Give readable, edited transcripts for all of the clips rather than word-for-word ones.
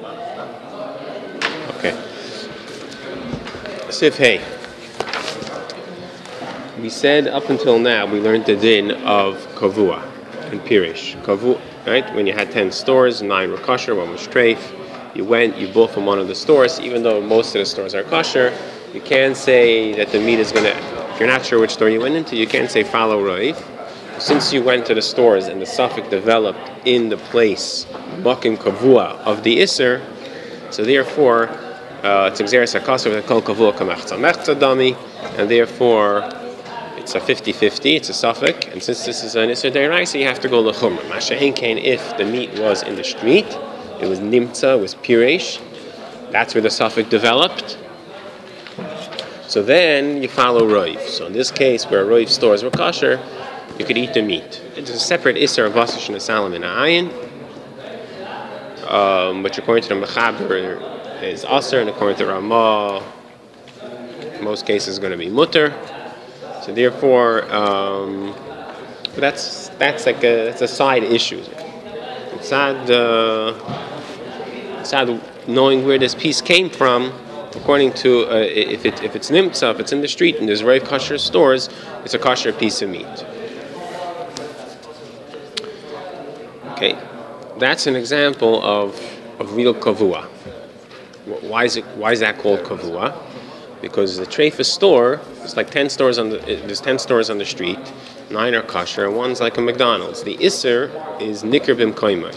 Okay. Sif Hey. We said up until now we learned the din of kavua and pirish. Kavu, right? When you had 10 stores, 9 were kosher, 1 was treif. You bought from one of the stores, even though most of the stores are kosher. You can't say that the meat is gonna. If you're not sure which store you went into, you can't say follow roif. Since you went to the stores and the suffix developed in the place makim kavua of the iser, so therefore it's exeris hakasser kol kavua kamachza mechza dami, and therefore it's a 50-50. It's a suffix, and since this is an iser deraisa, you have to go lechumra. Masha'en kain, if the meat was in the street, it was nimtza, it was piresh. That's where the suffix developed. So then you follow roif. So in this case, where roif stores were kosher, you could eat the meat. It's a separate iser of vasish and salam in ayin, which according to the Mechaber is aser, and according to Ramah, in most cases is going to be mutter. So therefore, that's a side issue. It's sad knowing where this piece came from. According to if it's nimtza, if it's in the street and there's very kosher stores, it's a kosher piece of meat. Okay, that's an example of real kavua. Why is that called kavua? Because the treif store, it's like 10 stores there's 10 stores on the street, 9 are kosher, and 1's like a McDonald's. The iser is nikr bim koimai.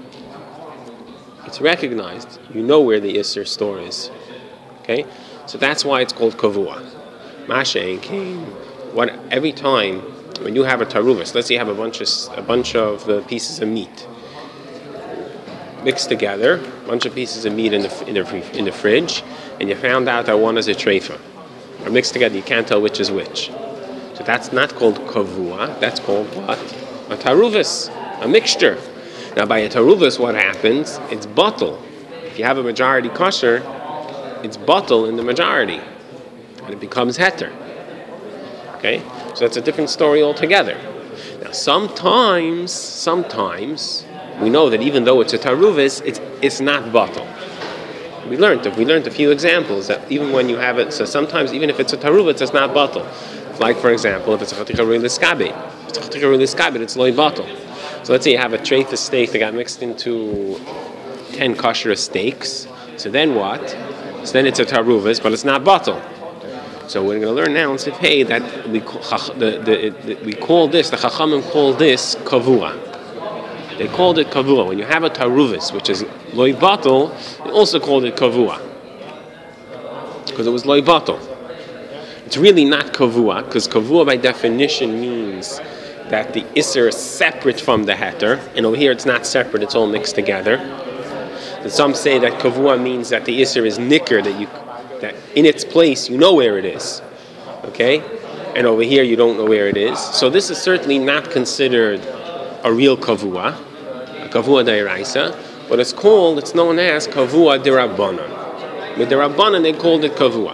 It's recognized. You know where the iser store is. Okay, so that's why it's called kavua. Masha'en kain. Every time when you have a taruvas, let's say you have a bunch of pieces of meat mixed together, a bunch of pieces of meat in the fridge, and you found out that one is a treifa, or mixed together, you can't tell which is which. So that's not called kavua. That's called what? A taruvas, a mixture. Now by a taruvas, what happens? It's bottle. If you have a majority kosher, it's bottle in the majority, and it becomes heter. Okay, so that's a different story altogether. Now, sometimes we know that even though it's a taruvis, it's not bottle. We learned a few examples that even when you have it, so sometimes even if it's a taruvis, it's not bottle. Like for example, if it's a chatika ruliskabed, it's loy bottle. So let's say you have a treif of steak that got mixed into 10 kosher steaks. So then what? So then it's a taruvas, but it's not bottle. So we're going to learn now in Sif Hey that we call this, the Chachamim call this kavua. They called it kavua. When you have a taruvis, which is loy bottle, they also called it kavua because it was loy bottle. It's really not kavua, because kavua by definition means that the iser is separate from the heter, and over here it's not separate; it's all mixed together. And some say that kavua means that the iser is nicker, that in its place you know where it is, okay? And over here you don't know where it is. So this is certainly not considered a real kavua, a kavua d'oraisa, but it's known as kavua d'Rabbanan. With the Rabbanan they called it kavua.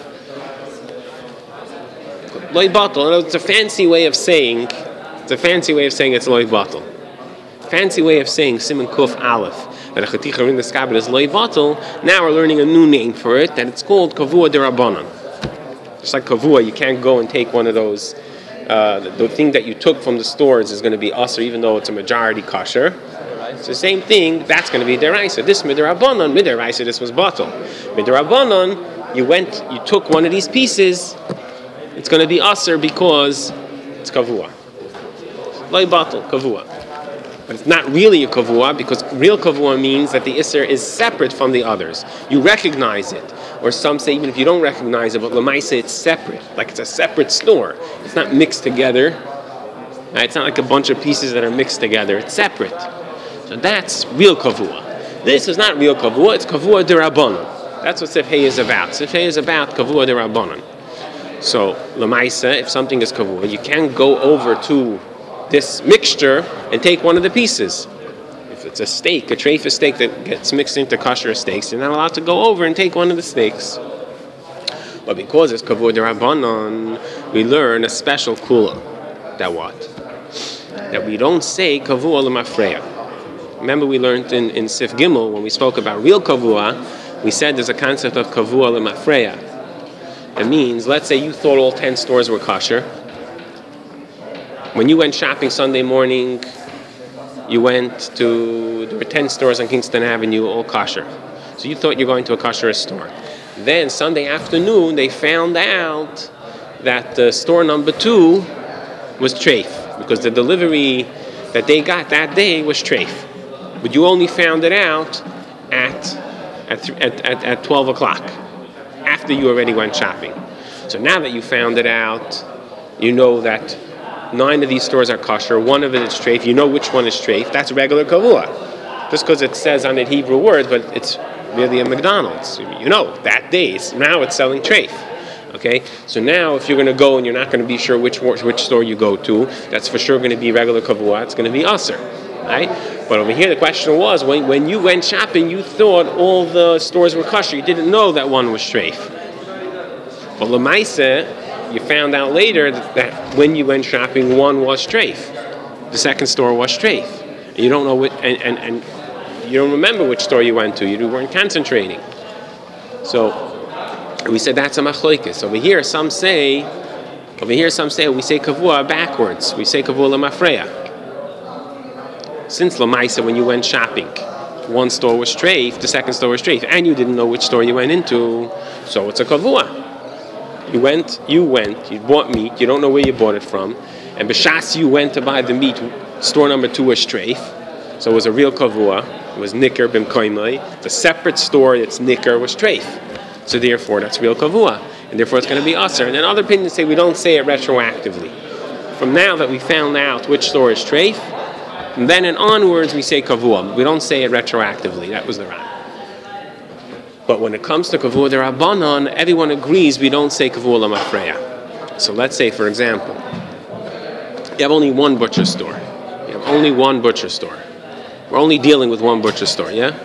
Loy batal, it's a fancy way of saying it's loy batal. Fancy way of saying Siman Kuf Aleph, that a chaticha rin d'skabed is loy batal. Now we're learning a new name for it, that it's called kavua d'Rabbanan. Just like kavua, you can't go and take one of those. The thing that you took from the stores is going to be usher, even though it's a majority kosher. It's the same thing. That's going to be deraisa. This midirabanan, this was batal. Midirabanan, you took one of these pieces. It's going to be usher because it's kavua. Loi batal kavua. But it's not really a kavua, because real kavua means that the iser is separate from the others. You recognize it. Or some say even if you don't recognize it, but lamaisa it's separate. Like it's a separate store. It's not mixed together. It's not like a bunch of pieces that are mixed together. It's separate. So that's real kavua. This is not real kavua, it's kavua d'Rabbanan. That's what Sif Hey is about. Sif Hey is about kavua d'Rabbanan. So lamaisa, if something is kavua, you can't go over to this mixture and take one of the pieces. If it's a steak, a treif of steak that gets mixed into kosher steaks, you're not allowed to go over and take one of the steaks. But because it's kavua d'Rabbanan, we learn a special kula. That what? That we don't say kavua l'mafreya. Remember we learned in Sif Gimel, when we spoke about real kavua, we said there's a concept of kavua lemafreya. It means, let's say you thought all 10 stores were kosher. When you went shopping Sunday morning, there were 10 stores on Kingston Avenue, all kosher. So you thought you're going to a kosher store. Then Sunday afternoon, they found out that store number 2 was treif, because the delivery that they got that day was treif. But you only found it out at 12 o'clock, after you already went shopping. So now that you found it out, you know that 9 of these stores are kosher, 1 of it is treif, you know which one is treif. That's regular kavua. Just because it says on it Hebrew words, but it's really a McDonald's. You know, that day, now it's selling treif. Okay, so now if you're going to go and you're not going to be sure which store you go to, that's for sure going to be regular kavua, it's going to be aser, right? But over here the question was, when you went shopping, you thought all the stores were kosher. You didn't know that one was treif. But l'maaseh, you found out later that when you went shopping, one was treif. The second store was treif. And you don't know and you don't remember which store you went to. You weren't concentrating. So we said that's a machlokes. Over here some say we say kavua backwards. We say kavua lemafreya. Since l'maaseh, when you went shopping, one store was treif, the second store was treif, and you didn't know which store you went into, so it's a kavua. You bought meat, you don't know where you bought it from, and b'shas you went to buy the meat, store number 2 was treif, so it was a real kavua, it was nicker b'mkoimai, the separate store that's nicker was treif, so therefore that's real kavua, and therefore it's going to be aser. And then other opinions say we don't say it retroactively. From now that we found out which store is treif, and then and onwards we say kavua. We don't say it retroactively. That was the Ran. But when it comes to kavua d'Rabbanan, everyone agrees we don't say kavua lemafreya. So let's say, for example, you have only one butcher store. You have only one butcher store. We're only dealing with one butcher store, yeah?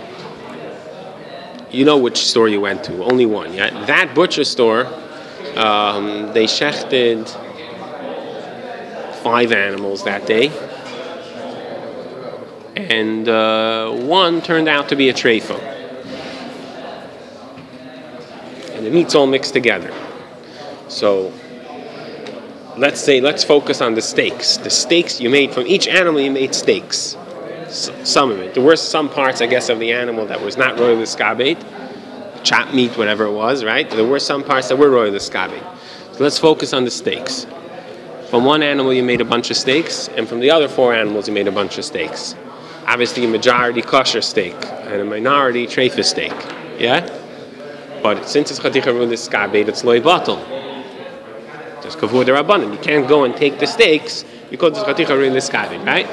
You know which store you went to. Only one, yeah? That butcher store, they shechted 5 animals that day. And one turned out to be a treifa. And the meat's all mixed together. So let's focus on the steaks. The steaks you made from each animal, you made steaks. Some of it. There were some parts, I guess, of the animal that was not royal l'skabed, chopped meat, whatever it was, right? There were some parts that were royal l'skabed. So let's focus on the steaks. From one animal, you made a bunch of steaks, and from the other 4 animals, you made a bunch of steaks. Obviously, a majority kosher steak and a minority treifa steak, yeah? But since it's chaticha royal l'skabed, it's loy batel. It's kavua d'Rabbanan. You can't go and take the steaks because it's chaticha royal l'skabed, right?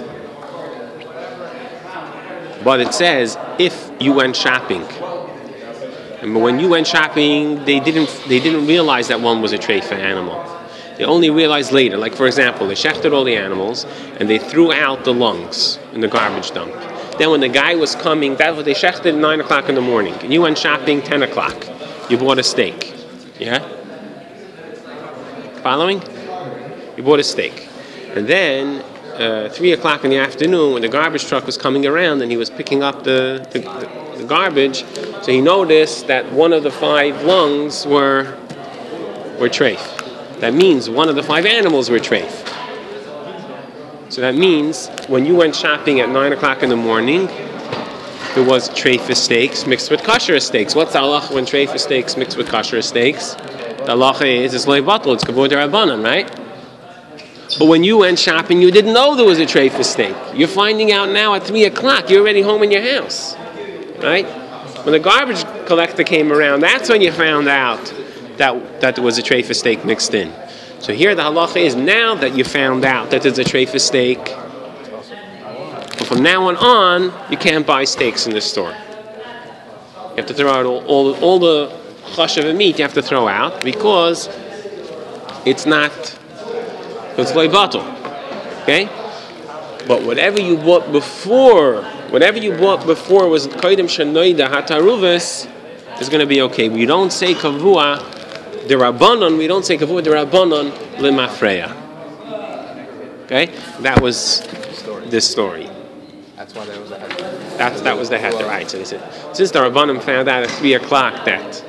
But it says if you went shopping, and when you went shopping, they didn't realize that one was a treifa animal. They only realized later. Like for example, they shechted all the animals and they threw out the lungs in the garbage dump. Then when the guy was coming, that's what they shechted at 9 o'clock in the morning, and you went shopping 10 o'clock. You bought a steak, yeah? Following? You bought a steak, and then 3 o'clock in the afternoon, when the garbage truck was coming around and he was picking up the garbage, so he noticed that one of the 5 lungs were treif. That means one of the 5 animals were treif. So that means when you went shopping at 9 o'clock in the morning, there was treifa steaks mixed with kosher steaks. What's the halacha when treifa steaks mixed with kosher steaks? The halacha is it's loy batel, it's kavua d'Rabbanan, right? But when you went shopping, you didn't know there was a treifa steak. You're finding out now at 3 o'clock. You're already home in your house, right? When the garbage collector came around, that's when you found out that there was a treifa steak mixed in. So here the halacha is now that you found out that there's a treifa steak, but from now on, you can't buy steaks in the store. You have to throw out all the chashav of meat you have to throw out because it's loy batel. Okay? But whatever you bought before was kodim shenoida hataruvis is going to be okay. We don't say kavua d'Rabbanan, we don't say kavua d'Rabbanan lemafreya. Okay? That was this story. That's why there was a heter. That was the heter, right? So they said since the Rabbanim found out at 3:00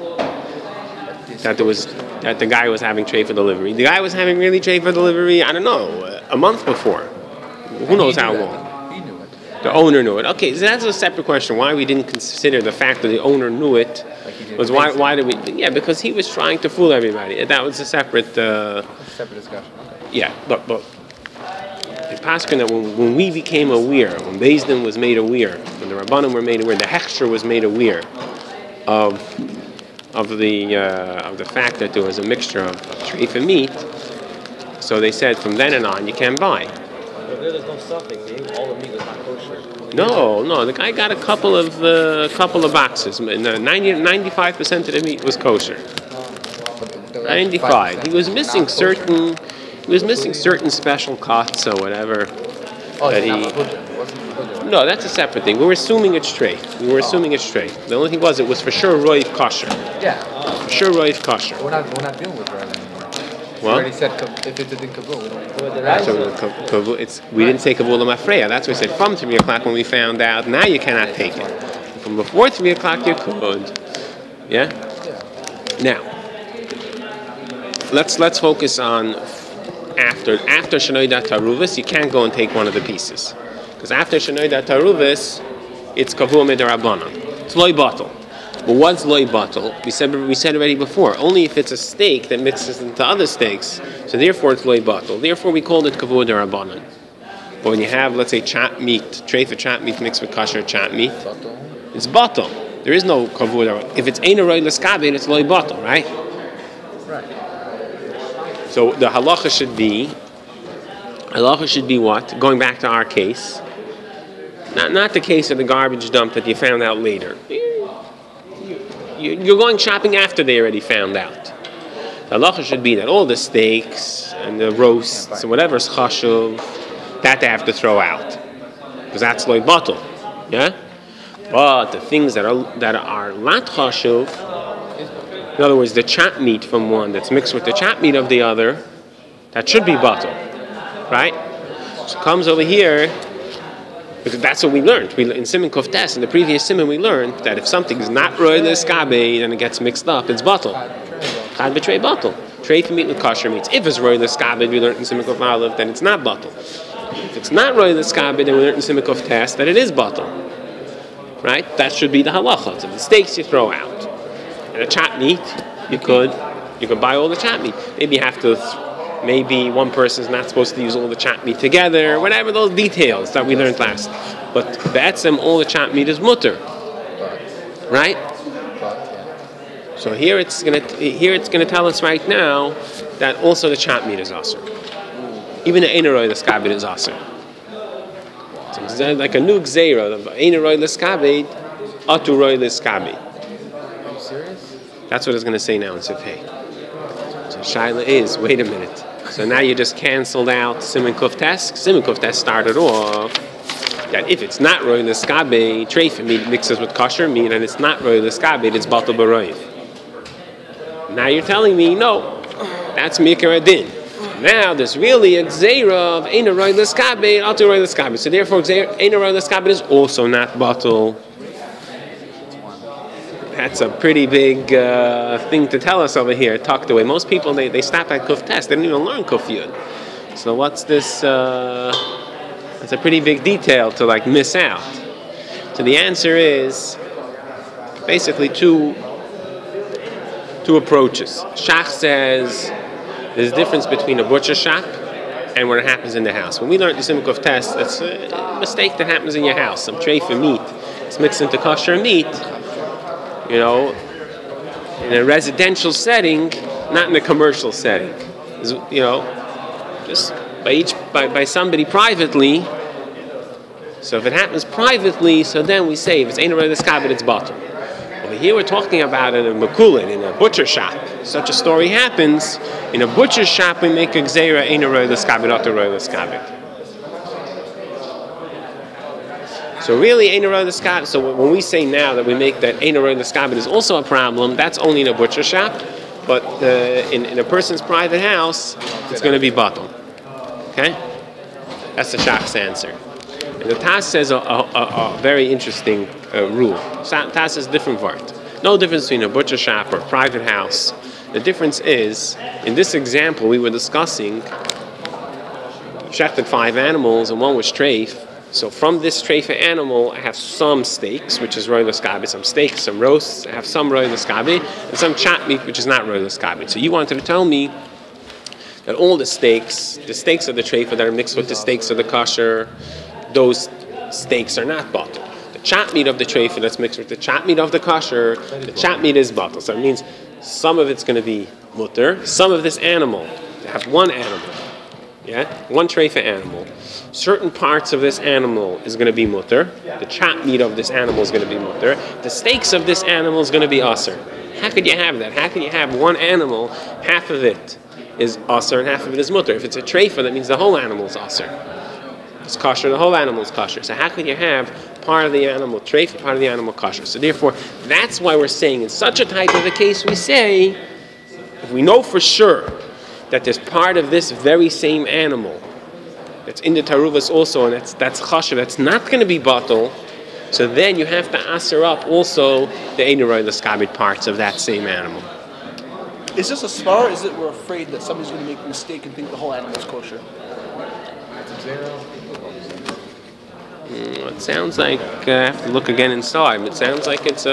that the guy was having treifa delivery. The guy was having really treifa delivery. I don't know, a month before. Who knows how long? He knew it. The owner knew it. Okay, so that's a separate question. Why we didn't consider the fact that the owner knew it was why did we? Yeah, because he was trying to fool everybody. That was a separate. Separate discussion. Okay. Yeah, but in Paskin that when we became aware, when Beis Din was made aware, when the Rabbanim were made aware, the Hechsher was made aware of the fact that there was a mixture of treif and meat. So they said from then on you can't buy. But there's no suffix. All the meat was not kosher. No. The guy got a couple of boxes. 95% of the meat was kosher. 95. He was missing certain special cuts or whatever. That he. No, that's a separate thing. We were assuming it's straight. The only thing was it was for sure roiv kosher. Yeah. For sure roiv kosher. We're not dealing with roiv anymore. We What? already said if it's in kabul, we don't. We didn't say kabul mafreya. That's what we said from 3:00 when we found out. Now you cannot take it. From before 3:00 you could. Yeah. Now let's focus on after shenoida taruvis. You can't go and take one of the pieces because after shenoida taruvis, it's kavua midarabanan. It's loy bottle. But what's loy bottle? We said already before. Only if it's a steak that mixes into other steaks. So therefore it's loy bottle. Therefore we called it kavua derabanan. But when you have, let's say, chopped meat, treifa chopped meat mixed with kosher chopped meat, it's bottle. There is no kavua derabanan. If it's eina roy l'skabed, it's loy bottle, right? Right. So the halacha should be what? Going back to our case, not the case of the garbage dump that you found out later. You're going shopping after they already found out. The halacha should be that all the steaks and the roasts and whatever's chashuv, that they have to throw out, because that's loy bottle, yeah. But the things that are not chashuv, in other words, the chopped meat from one that's mixed with the chopped meat of the other, that should be bottle, right? So it comes over here. Because that's what we learned. In Siman Kuf Tes, in the previous Siman, we learned that if something is not roy l'skabe and it gets mixed up, it's bottle. Chad betray bottle. Treif meat with kosher meats. If it's roy l'skabe, we learned in Siman Kuf Aleph, then it's not bottle. If it's not roy l'skabe, then we learned in Siman Kuf Tes that it is bottle. Right? That should be the halacha. So the steaks you throw out, and the chopped meat you could buy all the chopped meat. Maybe you have to. Maybe one person's not supposed to use all the chopped meat together, whatever those details that we learned last. But be'etzem, all the chopped meat is mutter, right? So here it's gonna tell us right now that also the chopped meat is aser. Even the eineroi l'skabed is aser. So it's like a new gzeira. The eineroi l'skabed, aturoi l'skabed. Are you serious? That's what it's gonna say now in Sifhei. So Shaila is, wait a minute. So now you just canceled out Siman Kuf Tes. Siman Kuf Tes started off that if it's not roy l'skabe, treif meat mixes with kosher meat, and it's not roy l'skabe, it's batal b'roiv. Now you're telling me, no, that's mikra adin. Now there's really a gzeira of eina roy l'skabe, atu roy l'skabe. So therefore, eina roy l'skabe is also not batal. That's a pretty big thing to tell us over here, tucked away. Most people, they stop at Kuf Tes. They don't even learn Kuf Yud. So what's this? It's a pretty big detail to miss out. So the answer is basically two approaches. Shach says there's a difference between a butcher shop and what happens in the house. When we learned the Siman Kuf Tes, that's a mistake that happens in your house. Some treifa meat is mixed into kosher meat. In a residential setting, not in a commercial setting. Just by somebody privately. So if it happens privately, so then we say if it's ain't already l'skabed, it's bottom. Over here we're talking about in a makulin, in a butcher shop. Such a story happens. In a butcher shop we make a gzeira ain't already l'skabed, not already l'skabed. So really, Ein Aroi L'Skabed. So when we say now that we make that Ein Aroi L'Skabed is also a problem, that's only in a butcher shop. But in a person's private house, it's going to be bottom. Okay, that's the Shach's answer. And the Tas says a very interesting rule. Tas says different word. No difference between a butcher shop or a private house. The difference is, in this example we were discussing, shechted 5 animals and one was treif. So from this treifa animal, I have some steaks, which is roy l'skabi, some steaks, some roasts. I have some roy l'skabi, and some chat meat, which is not roy l'skabi. So you wanted to tell me that all the steaks of the treifa that are mixed with the steaks of the kosher, those steaks are not bottled. The chat meat of the treifa that's mixed with the chat meat of the kosher, the chat meat is bottled. So it means some of it's going to be mutter, some of this animal, to have one animal, one treifa animal. Certain parts of this animal is going to be mutter. The chat meat of this animal is going to be mutter. The steaks of this animal is going to be aser. How could you have that? How can you have one animal, half of it is aser and half of it is mutter? If it's a treifa, that means the whole animal is aser. It's kosher, the whole animal is kosher. So how could you have part of the animal treifa, part of the animal kosher? So therefore, that's why we're saying in such a type of a case, we say, if we know for sure that there's part of this very same animal that's in the taruvas also, and that's chashav, that's not going to be bottle, so then you have to aser up also the eineroy l'skabit parts of that same animal. Is this a svar, or is it we're afraid that somebody's going to make a mistake and think the whole animal is kosher? It sounds like I have to look again inside. It sounds like it's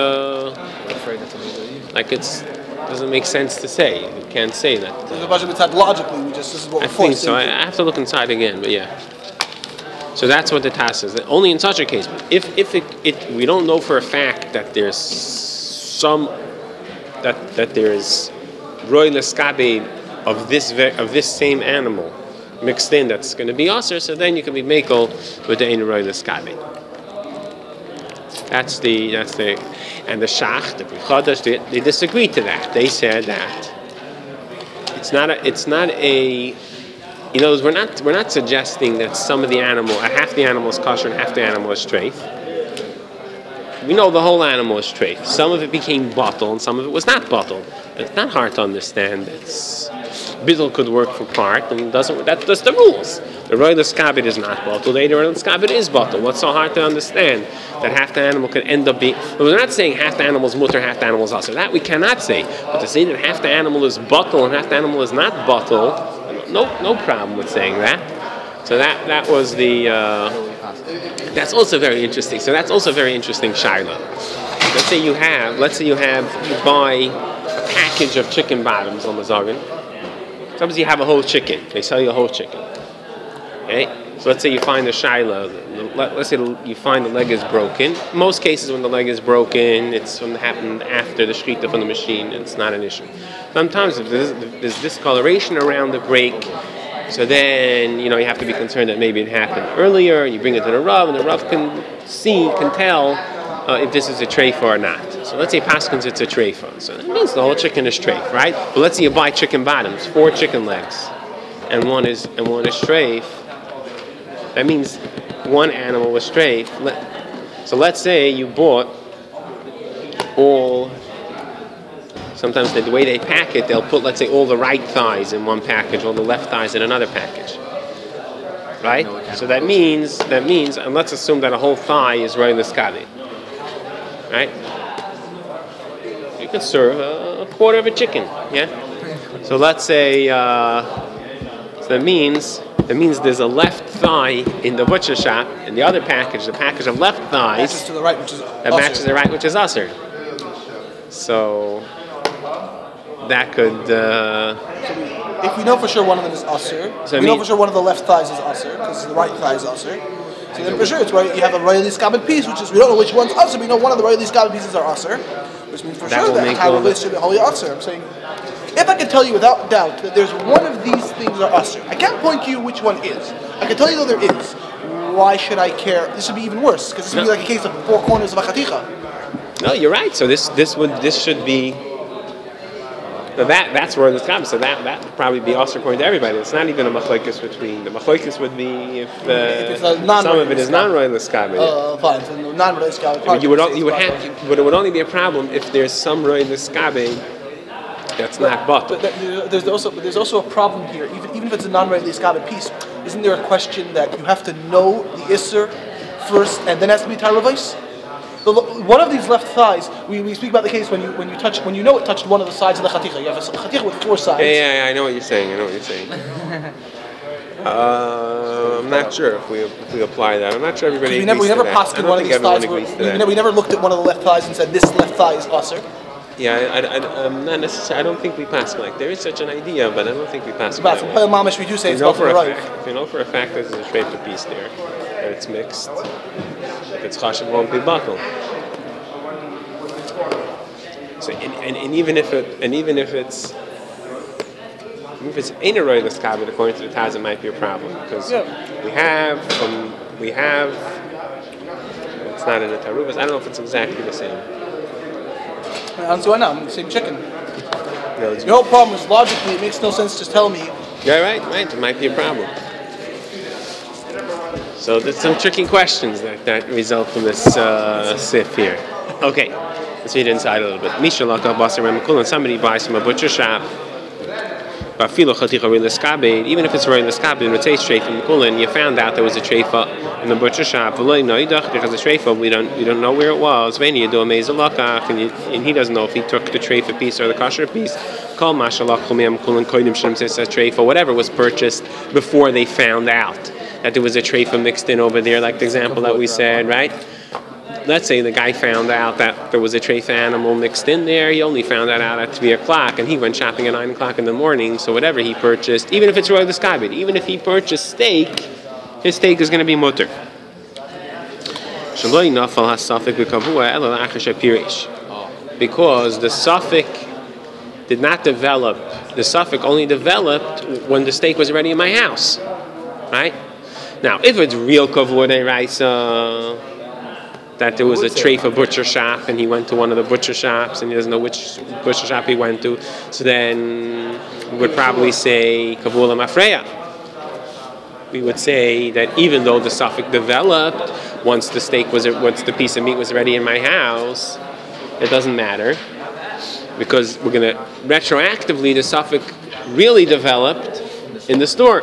doesn't make sense to say. You can't say that. Logically, this is what I think so. I have to look inside again, but yeah. So that's what the Tas says. That only in such a case. If we don't know for a fact that there's that there is roy l'skabe of this same animal mixed in that's going to be aser, so then you can be mekel with the ein roy l'skabe. That's the and the shach, the Chadash, they disagree to that. They said that it's not a you know, we're not suggesting that some of the animal, half the animal is kosher and half the animal is treif. We know the whole animal is treif. Some of it became bottled and some of it was not bottled. It's not hard to understand. Bittul could work for part and that's the rules. The roy l'skabit is not bottled, the roy l'skabit is bottled. What's so hard to understand? That half the animal could end up being... But we're not saying half the animal is mutter, half the animal is aser. That we cannot say. But to say that half the animal is bottled and half the animal is not bottled, no problem with saying that. So that was the... that's also very interesting. So that's also very interesting shaila. Let's say you buy a package of chicken bottoms on the Zagan. Sometimes you have a whole chicken. They sell you a whole chicken. Okay? So let's say you find a shaila. Let's say you find the leg is broken. In most cases, when the leg is broken, it's happened after the shechita from the machine, and it's not an issue. Sometimes if there's discoloration around the break, so then you have to be concerned that maybe it happened earlier. And you bring it to the Rav, and the Rav can tell if this is a treifa or not. So let's say paskins it's a treifa. So that means the whole chicken is treif, right? But let's say you buy chicken bottoms, 4 chicken legs, and one is treif. That means one animal was treif. So let's say you bought all. Sometimes the way they pack it, they'll put, let's say, all the right thighs in one package, all the left thighs in another package. Right? So that means, and let's assume that a whole thigh is roy l'skabit. Right? You could serve a quarter of a chicken. Yeah. So let's say, so that means there's a left thigh in the butcher shop, in the other package, the package of left thighs matches to the right, which is matches the right, which is aser. So that could. If we know for sure one of them is aser, we know for sure one of the left thighs is aser because the right thigh is aser. So then for sure it's right. You have a roy l'skabit piece, which is we don't know which one's aser. We know one of the roy l'skabit pieces are aser, which means for sure that entire list should be wholly aser. I'm saying. If I can tell you without doubt that there's one of these things are aser, I can't point to you which one is. I can tell you though there is. Why should I care? This would be even worse because this would be like a case of 4 corners of a chaticha. No, you're right. So this should be. That's where it's comes. So that would probably be aser according to everybody. It's not even a machlokes between. The machlokes would be if some of it is non-roy l'skabit. Fine. So non-roy l'skabit. But it would only be a problem if there's some roy l'skabit. That's not bottled. But there's also a problem here. Even if it's a non-roy l'skabit piece, isn't there a question that you have to know the isser first and then has to be Taravais? One of these left thighs, we speak about the case when you know it touched one of the sides of the chaticha. You have a chaticha with 4 sides. Yeah, I know what you're saying. I'm not sure if we apply that. I'm not sure everybody agrees we never to passed that. one of these thighs. We never looked at one of the left thighs and said this left thigh is usher. Yeah, I'm not necessarily. I don't think we pass like there is such an idea, but I don't think we pass. But from Mamish, we do say it's not right. If you know for a fact that there's a treifa piece there, that it's mixed, if it's chashav, won't be batal. So and even if it's ain't a roy l'skabed, according to the Taz, it might be a problem because we have it's not in the Tarubas. I don't know if it's exactly the same. Same chicken. The whole problem is logically it makes no sense to tell me. Yeah, right. It might be a problem. So there's some tricky questions that result from this sif here. Okay, let's read inside a little bit. Misha Laka Basar Remakul, and somebody buys from a butcher shop. Even if it's roy l'skabed and it's a treifa mekulan, you found out there was a treifa in the butcher shop. Because the treifa, we don't know where it was. And he doesn't know if he took the treifa piece or the kosher piece. Whatever was purchased before they found out that there was a treifa mixed in over there, like the example that we said, right? Let's say the guy found out that there was a treifa animal mixed in there. He only found that out at 3 o'clock, and he went shopping at 9 o'clock in the morning. So whatever he purchased, even if it's roy l'skabed, even if he purchased steak, his steak is going to be mutter. Because the suffix did not develop. The suffix only developed when the steak was already in my house, right? Now, if it's real kavua deraisa, that there was a treifa butcher shop and he went to one of the butcher shops and he doesn't know which butcher shop he went to, so then we would probably say kavula mafreya. We would say that even though the suffix developed once the piece of meat was already in my house, it doesn't matter because we're going to retroactively the suffix really developed in the store.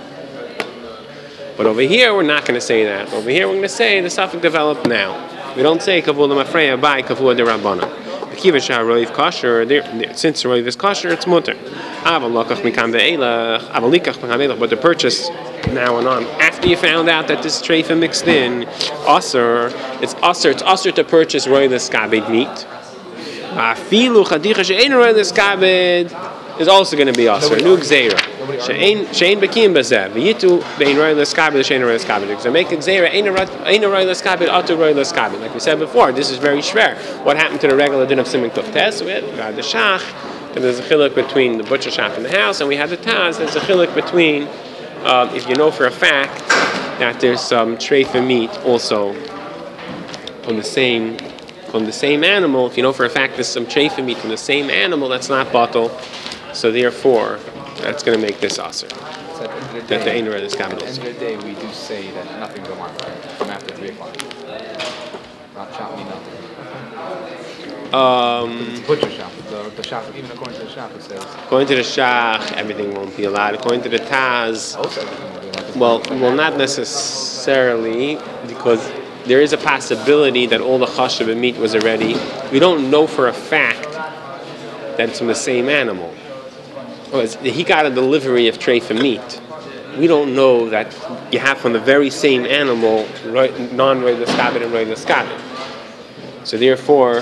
But over here, we're not going to say that. Over here, we're going to say the suffix developed now. We don't say kavula mafreya by kavua de rabbana. Kiva shah roiv kosher. Since roiv is kosher, it's mutter. Avalokach mikam ve'elach. Avalikach mikam ve'elach. But the purchase now and on, after you found out that this treifa mixed in, usher. It's usher to purchase roiv l'skabed meat. Afilu chadicha she'ein roiv l'skabed is also going to be usher. New gzeira. She'ein bekim bazeh. V'yitu bein roy l'skabed she'ein roy l'skabed. Because I make a gzeira, ein a roy l'skabed, atu roy l'skabed. Like we said before, this is very schwer. What happened to the regular din of siman kuf tes? We had the shach, and there's a chiluk between the butcher shop and the house, and we had the taz. There's a chiluk between, if you know for a fact that there's some treifa meat also from the same animal. If you know for a fact there's some treifa meat from the same animal, that's not batal. So therefore, that's going to make this aser. That the Ein Roy L'skabed. At the end of the day, we do say that nothing go on from after 3 o'clock. Not shop me nothing. It's a butcher shop. The shop, even according to the shop, it says. According to the shach, everything won't be allowed. According to the taz, well, not necessarily, because there is a possibility that all the chashav and meat was already. We don't know for a fact that it's from the same animal. He got a delivery of treifa meat. We don't know that you have from the very same animal non-roy l'skabed and roy l'skabed. So therefore,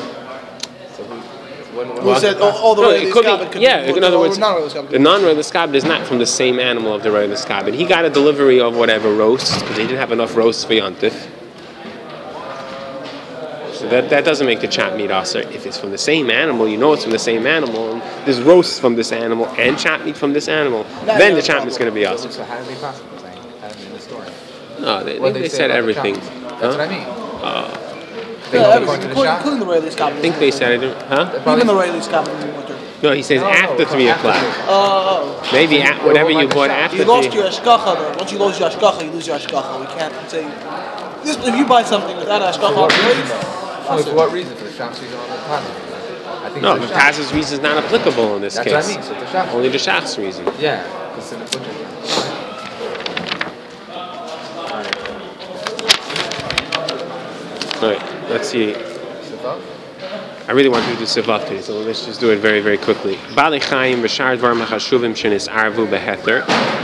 who said all the roy l'skabed could be? Yeah, in other words, the non-roy l'skabed is not from the same animal of the roy l'skabed. He got a delivery of whatever roasts because he didn't have enough roasts for yontif. So that doesn't make the chopped meat aser. If it's from the same animal, you know it's from the same animal, and there's roasts from this animal and chopped meat from this animal, then the chopped meat's going to be aser. So how did they possibly say? How did they in the story? No, they said everything. That's what I mean. Everything, including the roy l'skabed. I think they said it. Huh? Even the roy l'skabed. No, he says after 3 o'clock. Oh. Maybe whatever you bought after 3. You lost your ashkacha though. Once you lose your ashkacha, you lose your ashkacha. We can't say this. If you buy something without ashkacha, for what reason? For the shop's reason on the Taz? No, the Taz's reason is not applicable in this case. That's what I mean. So the shop. Only the shach's reason. Yeah, because in the butcher. Let's see. Sivav? I really want to do Sivav today, so let's just do it very, very quickly. Bali Chaim v'shar dvar machashuvim shenis arvu beheter.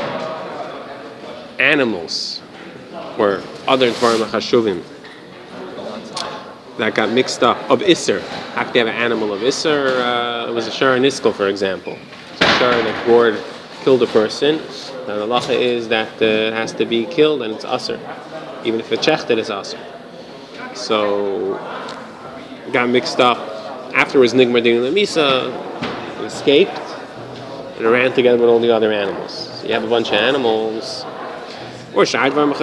Animals, or other dvar machashuvim, that got mixed up, of Isser. Have to have an animal of Isser. It was a Shar Niskal, for example. So a Shar that gored killed a person. The halacha is that it has to be killed and it's Asr. Even if it's Shechted, it's Asr. So, it got mixed up. Afterwards, Nigmar Din Lamisa escaped and ran together with all the other animals. So you have a bunch of animals. Or and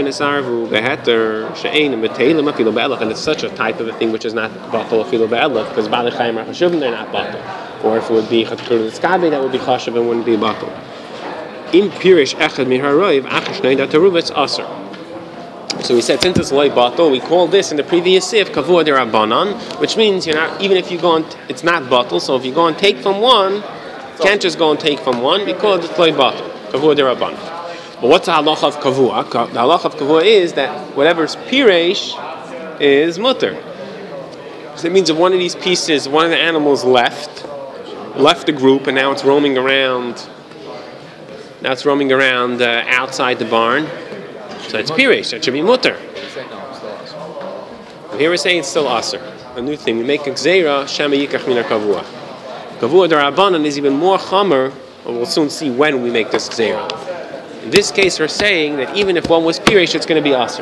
it's such a type of a thing which is not batal afilu be'elach, because Bali Chaim Chashuvim, they're not batal. Or if it would be Chatur Skabi, that would be Chashuv and wouldn't be batal. Im Pirish Echad Miharoiv Achashnei Dataruv, it's Aser. So we said, since it's loy batal, we call this in the previous sif Kavua de Rabbanan, which means you're not, even if you go and, it's not batal, so if you go and take from one, you can't just go and take from one because it's loy batal. Kavua de Rabbanan. But what's the halacha of kavua? The halacha of kavua is that whatever's piresh is mutter. So it means if one of these pieces, one of the animals left the group, and now it's roaming around. Now it's roaming around outside the barn. So it's piresh. That should be mutter. Here we're saying it's still aser. A new thing. We make a gzeira shema yikach mina kavua. Kavua derabanan is even more chamer. We'll soon see when we make this gzeira. In this case, we're saying that even if one was piresh, it's going to be aser.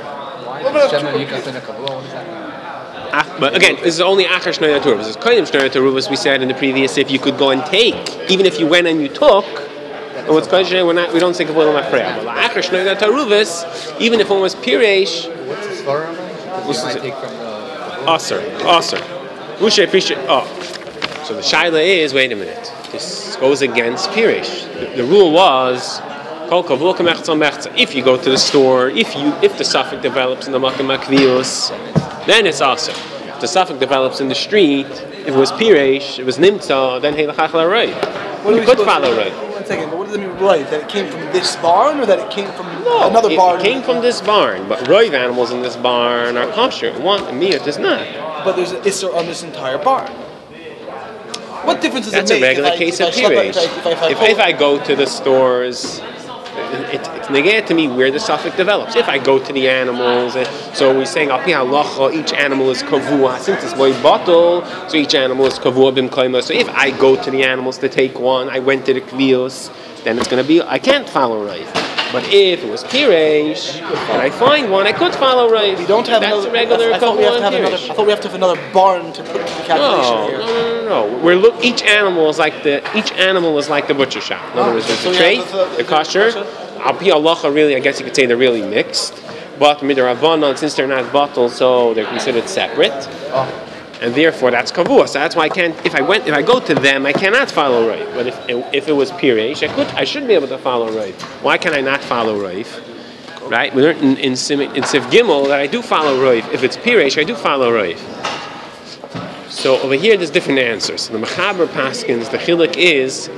But again, this is only achar shnei aturuvas. This is kodim shnei aturuvas. We said in the previous, if you could go and take, even if you went and you took, and what's kodim, we don't think of what mafreya. But achar shnei aturuvas, even if one was piresh, What's the svara? Because you might take from the aser. Ushe appreciate. Oh, so the shaila is, wait a minute. This goes against piresh. The rule was. If you go to the store, if the suffix develops in the Makam Akvios, then it's awesome. If the suffix develops in the street, if it was Piresh, it was Nimtza, then Heilachach L'Roy. You could follow Roy. One second, but what does it mean, Roy? That it came from this barn, or that it came from another barn? It came from this barn, but Roy animals in this barn are kosher. One, Miyat is not. But there's an Isser on this entire barn. What difference does That's it make? That's a regular case of Piresh. If I go to the stores, it's negate to me where the suffix develops. If I go to the animals, so we're saying al pi halacha, each animal is kavua. Since it's boy bottle, so each animal is kavua bim kaima. So if I go to the animals to take one, I went to the kvios, then it's going to be, I can't follow right. But if it was piresh and I find one, I could follow right. We don't have That's another. A regular I thought we have to have piresh. another. I thought we have to have another barn to put the calculation here. No. Each animal is like the butcher shop. In other words, there's the tray, the kosher. Al pi halacha, really, I guess you could say they're really mixed. But midrabanan, since they're not bottled, so they're considered separate. And therefore, that's kavua. So that's why I can't. If I go to them, I cannot follow Raif. But if it was piresh, I should be able to follow Raif. Why can I not follow Raif? Right? We learned in Sif Gimel that I do follow Raif. If it's piresh, I do follow Raif. So over here, there's different answers. The Mechaber Paskins, the chiluk is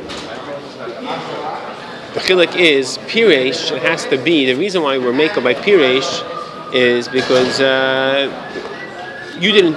piresh. It has to be. The reason why we're makel by piresh is because you didn't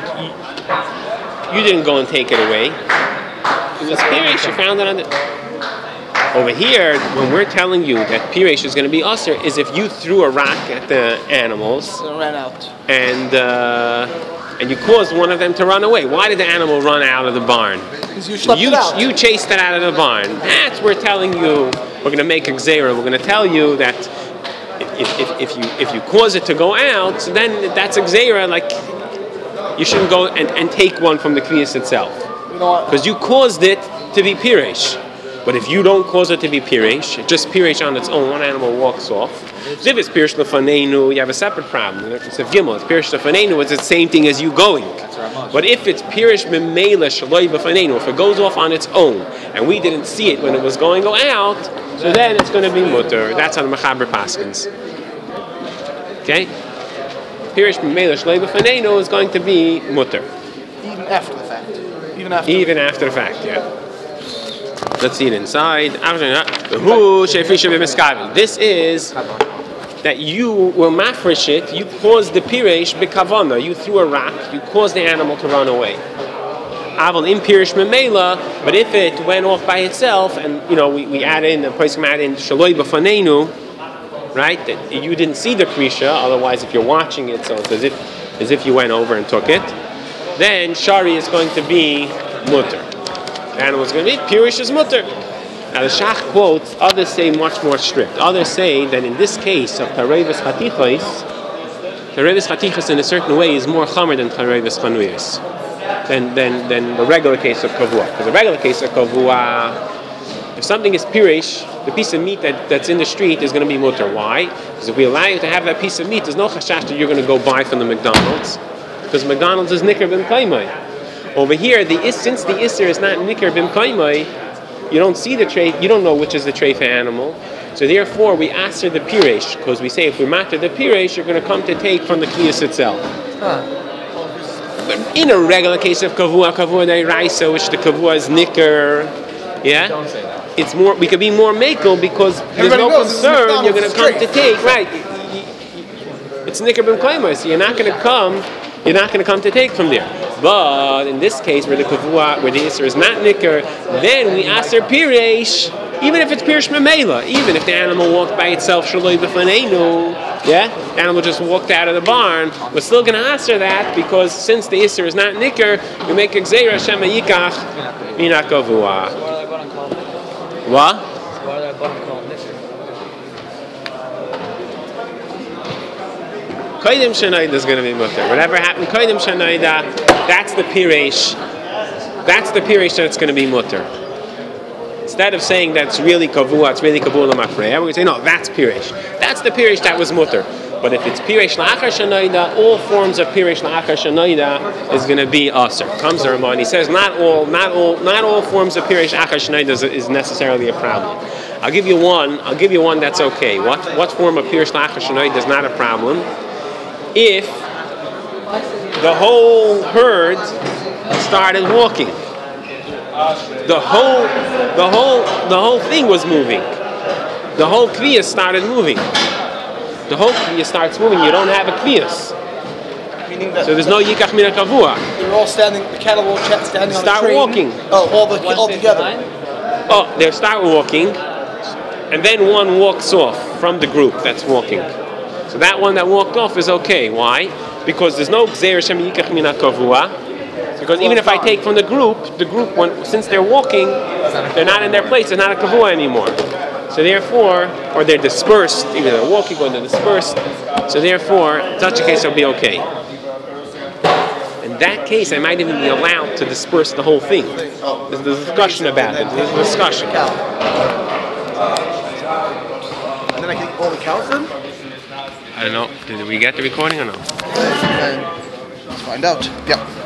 go and take it away. It was piresh. You found it on the. Over here, when we're telling you that piresh is going to be usher, is if you threw a rock at the animals It ran out. and you caused one of them to run away. Why did the animal run out of the barn? Because you schlepped it out. You chased it out of the barn. That's we're telling you. We're going to make a gzeira. We're going to tell you that if you cause it to go out, so then that's a gzeira. Like you shouldn't go and take one from the kviyas itself, You know what? because you caused it to be piresh. But if you don't cause it to be piresh, just piresh on its own, one animal walks off. If it's piresh lefanenu, you have a separate problem. If gimel, it's piresh lefanenu, it's the same thing as you going. But if it's piresh memela shaloi b'fanenu, if it goes off on its own, and we didn't see it when it was going out, so then it's going to be mutter. That's on the Mechaber Paskins. Okay? Piresh memela shaloi b'fanenu is going to be mutter. Even after the fact. Even after the fact, yeah. Let's see it inside. This is that you will mafresh it, you caused the piresh bekavana, you threw a rock, you caused the animal to run away. Aval im pirish memela, but if it went off by itself, and we add in, the place add in shaloi b'fanenu, right? That you didn't see the krisha, otherwise if you're watching it, so it's as if you went over and took it, then shari is going to be mutter. The animal is going to be pirish is mutter. Now the Shach quotes, others say much more strict. Others say that in this case of Tarevis Chatichos in a certain way is more chamer than Tarevis Chanuyos, than the regular case of Kavua. Because the regular case of Kavua, if something is pirish, the piece of meat that's in the street is going to be mutter. Why? Because if we allow you to have that piece of meat, there's no chashash that you're going to go buy from the McDonald's, because McDonald's is nikar b'm kaimai. Over here, since the isser is not nikar b'm kaimai, you don't see the tray, you don't know which is the treifa animal. So therefore, we ask the piresh, because we say if we matter the piresh, you're going to come to take from the kliyas itself. But in a regular case of kavua de raisa, which the kavua is nicker, yeah, Don't say that. it's more. We could be more makel because there's no concern you're going to come to take. Right? It's nicker b'm kaimai, so you're not going to come to take from there. But in this case, where the kavua, where the isser is not nicker, then we ask their piresh, even if it's pirish memela, even if the animal walked by itself, shaloi b'fanenu, yeah, the animal just walked out of the barn, we're still going to ask her that, because since the isser is not nicker, we make a gzeira shema yikach mina kavua. What? Why are they called nicker? Kodim Shanaida is going to be mutter. Whatever happened, Kodim Shanaida, that's the piresh. That's the piresh that it's going to be mutter. Instead of saying that's really kavua, it's really kavua l'mafreya, we're going to say, no, that's piresh. That's the piresh that was mutter. But if it's piresh la'achar shanaida, all forms of piresh la'achar shanaida is going to be aser. Comes the Ramah, and he says not all forms of piresh la'achar shanaida is necessarily a problem. I'll give you one that's okay. What form of piresh la'achar shanaida is not a problem? If the whole herd started walking, the whole thing was moving. The whole kviyas started moving. The whole kviyas starts moving. You don't have a kviyas, Meaning that so there's no yikach mina kavua. they're all standing. The cattle all standing on the Start train. walking. Oh, all together. Oh, they start walking, and then one walks off from the group that's walking. So that one that walked off is okay. Why? Because there's no gzeir shem yikach mina kavua. Because even if I take from the group, since they're walking, they're not in their place. It's not a kavua anymore. So therefore, or they're dispersed. Either they're walking or they're dispersed. So therefore, in such a case, it'll be okay. In that case, I might even be allowed to disperse the whole thing. There's a discussion about it. There's a discussion. And then I can eat all the cows then? I don't know. Did we get the recording or no? Let's find out. Yeah.